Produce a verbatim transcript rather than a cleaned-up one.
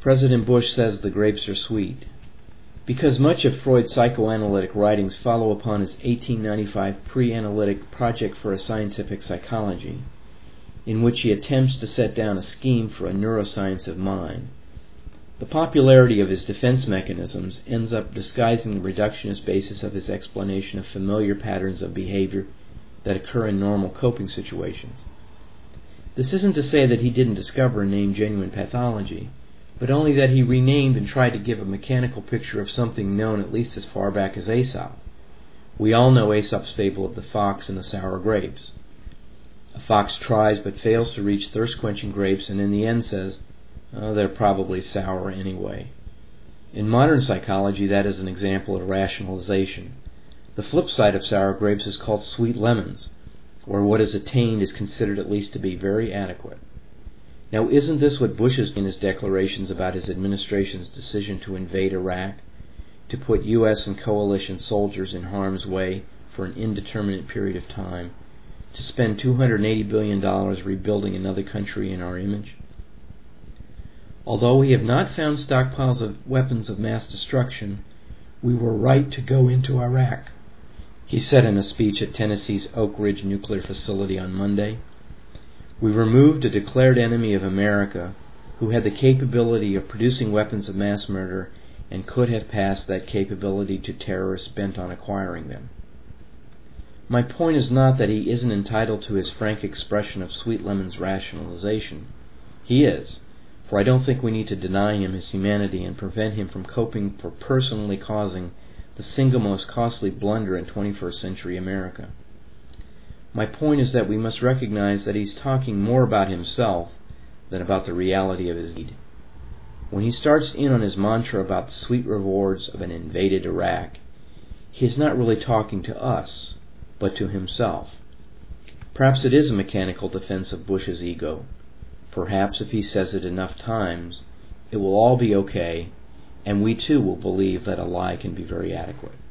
President Bush says the grapes are sweet. Because much of Freud's psychoanalytic writings follow upon his eighteen ninety-five pre-analytic Project for a Scientific Psychology, in which he attempts to set down a scheme for a neuroscience of mind, the popularity of his defense mechanisms ends up disguising the reductionist basis of his explanation of familiar patterns of behavior that occur in normal coping situations. This isn't to say that he didn't discover and name genuine pathology, but only that he renamed and tried to give a mechanical picture of something known at least as far back as Aesop. We all know Aesop's fable of the fox and the sour grapes. A fox tries but fails to reach thirst-quenching grapes and in the end says, oh, they're probably sour anyway. In modern psychology, that is an example of rationalization. The flip side of sour grapes is called sweet lemons, where what is attained is considered at least to be very adequate. Now, isn't this what Bush is in his declarations about his administration's decision to invade Iraq, to put U S and coalition soldiers in harm's way for an indeterminate period of time, to spend two hundred eighty billion dollars rebuilding another country in our image? Although we have not found stockpiles of weapons of mass destruction, we were right to go into Iraq, he said in a speech at Tennessee's Oak Ridge nuclear facility on Monday. We removed a declared enemy of America who had the capability of producing weapons of mass murder and could have passed that capability to terrorists bent on acquiring them. My point is not that he isn't entitled to his frank expression of Sweet Lemon's rationalization. He is, for I don't think we need to deny him his humanity and prevent him from coping for personally causing the single most costly blunder in twenty-first century America. My point is that we must recognize that he's talking more about himself than about the reality of his deed. When he starts in on his mantra about the sweet rewards of an invaded Iraq, he is not really talking to us, but to himself. Perhaps it is a mechanical defense of Bush's ego. Perhaps if he says it enough times, it will all be okay, and we too will believe that a lie can be very adequate.